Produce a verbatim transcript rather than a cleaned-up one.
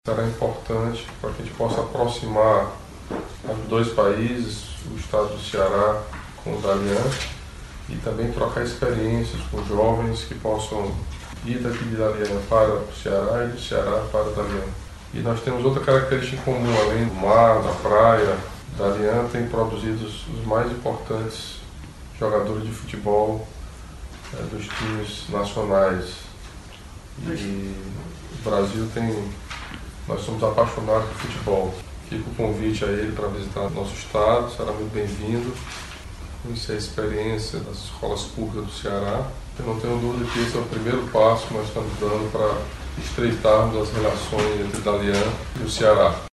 Será importante para que a gente possa aproximar os dois países, o estado do Ceará com o Dalian, e também trocar experiências com jovens que possam ir daqui de Dalian para o Ceará e do Ceará para o Dalian. E nós temos outra característica em comum, além do mar, da praia. Dalian tem produzido os mais importantes jogadores de futebol é, dos times nacionais. E o Brasil tem... Nós somos apaixonados por futebol. Fica o convite a ele para visitar nosso estado, será muito bem-vindo. Conhecer a experiência das escolas públicas do Ceará. Eu não tenho dúvida que esse é o primeiro passo que nós estamos dando para estreitarmos as relações entre Dalian e o Ceará.